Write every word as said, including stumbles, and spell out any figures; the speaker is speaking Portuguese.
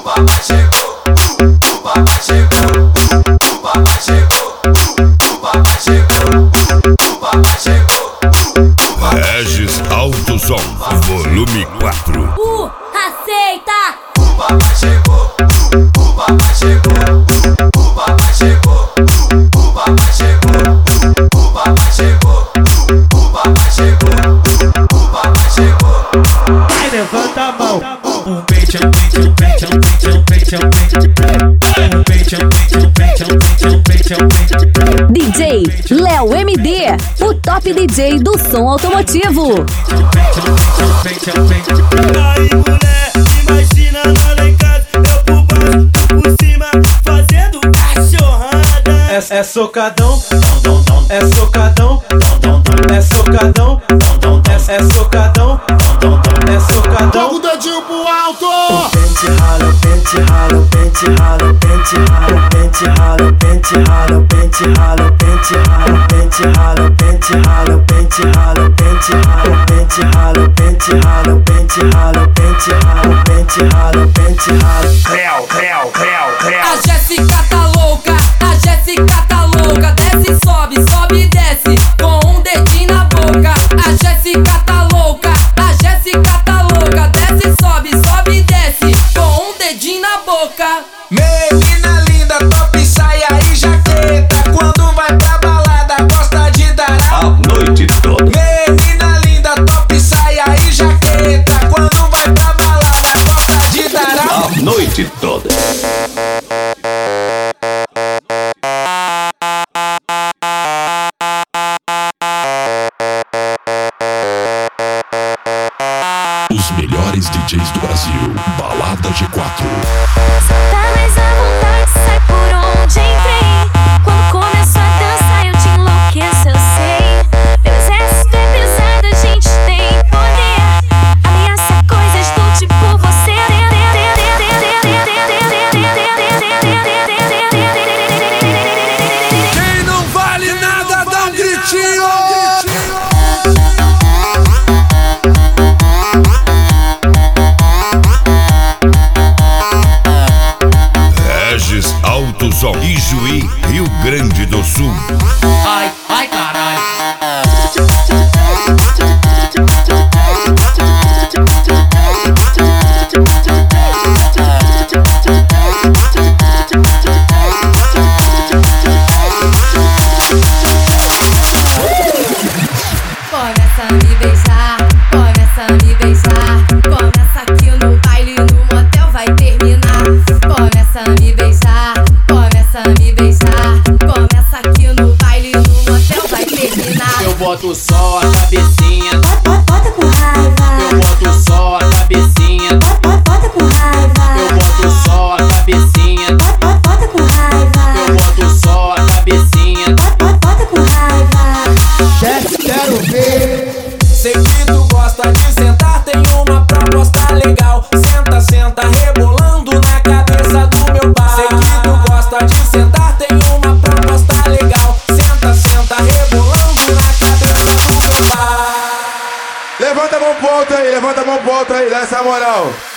papai chegou, o papai chegou, o papai chegou, o papai chegou, o papai chegou. Regis Alto Som, volume quatro. Uh, aceita! O papai chegou, o papai chegou, o papai chegou, o papai chegou, o papai chegou, o papai chegou, o papai chegou. Vai, levanta a mão. Um peitão, peitão, peitão, peitão, peitão, peitão. Um peitão, peitão, peitão, peitão, peitão, peitão. D J Léo M D, o top D J do som automotivo. Aí mulher, imagina nós lá em casa, eu por baixo, tu por cima, fazendo cachorrada. É, é socadão, é socadão, é socadão, é, é socadão, é socadão. Joga o dedinho pro alto! Pente rala, pente rala, pente rala, pente rala, pente rala, pente rala, pente rala, pente rala, pente rala, pente rala, pente rala, pente rala, pente rala, pente rala, pente rala, pente rala, pente rala, pente rala. Creu, creu, creu, creu. A Jéssica tá louca, a Jéssica tá louca. Desce, sobe, sobe e desce, com um dedinho na boca. A Jéssica tá louca, a Jéssica tá louca. Desce, sobe, sobe e desce, com um dedinho na boca. Menina linda, top saia e jaqueta. Quando vai pra balada, gosta de dar a Noite toda. Menina linda, top saia e jaqueta. Quando vai pra balada, gosta de dar a Noite toda. Os melhores D Js do Brasil. Balada G quatro. Tá mais à vontade, sai por onde entrei. Quando começo a dançar eu te enlouqueço, eu sei. Meu exército é pesado, a gente tem poder. Ameaça coisas do tipo você. Quem não vale nada, dá um gritinho. Regis Alto Som, Ijuí, Rio Grande do Sul. Ai, ai caralho. Começa a me beijar, começa a me beijar. Começa aqui no baile, no motel vai terminar. Começa a me beijar, começa a me beijar. Começa aqui no baile, no motel vai terminar. Eu boto só a cabecinha, Bota, bota com raiva. eu boto só a cabecinha, Bota, bota com raiva. eu boto só a cabecinha, Bota, bota com raiva. eu boto só a cabecinha. Bota, bota com raiva. Quero ver. Sei que tu gosta de sentar, tem uma proposta legal. Senta, senta, rebolando na cabeça do meu bar. Sei que tu gosta de sentar, tem uma proposta legal. Senta, senta, rebolando na cabeça do meu bar. Levanta a mão pro alto aí, levanta a mão pro alto aí, dá essa moral.